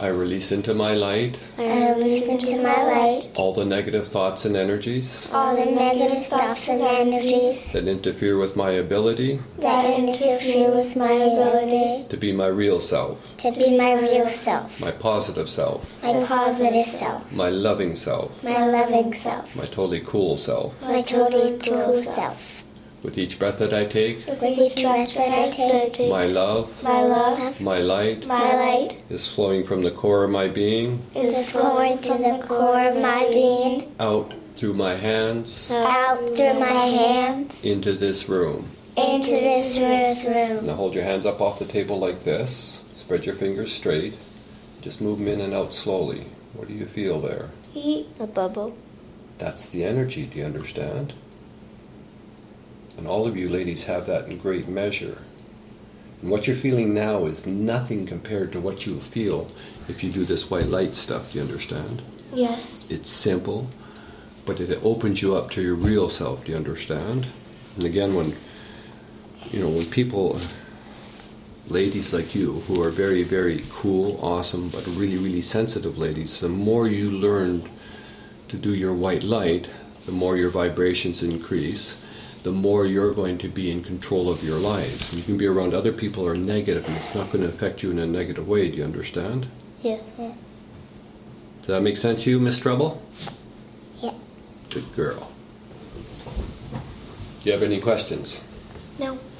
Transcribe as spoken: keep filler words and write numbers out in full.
I release into my light I release into my light all the negative thoughts and energies all the negative thoughts and energies that interfere with my ability that interfere with my ability to be my real self, to be my real self, my positive self, my positive self, my loving self, my loving self, my totally cool self. my totally cool self. With each breath that I take, With each breath that I take, my love, my love, my light my light is flowing from the core of my being is flowing to the core of my being, out through my hands out through my hands, into this room. into this room. Now hold your hands up off the table like this. Spread your fingers straight. Just move them in and out slowly. What do you feel there? Heat. A bubble. That's the energy, do you understand? And all of you ladies have that in great measure. And what you're feeling now is nothing compared to what you'll feel if you do this white light stuff, do you understand? Yes. It's simple, but it opens you up to your real self, do you understand? And again, when, you know, when people, ladies like you, who are very, very cool, awesome, but really, really sensitive ladies, the more you learn to do your white light, the more your vibrations increase, the more you're going to be in control of your lives. And you can be around other people who are negative, and it's not going to affect you in a negative way, do you understand? Yes. Yeah. Does that make sense to you, Miss Trouble? Yeah. Good girl. Do you have any questions? No.